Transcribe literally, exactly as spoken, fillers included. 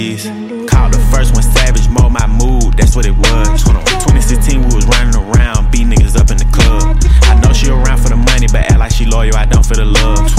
Called the first one savage, mold my mood, that's what it was. twenty sixteen, we was running around, beat niggas up in the club. I know she around for the money, but act like she loyal, I don't feel the love.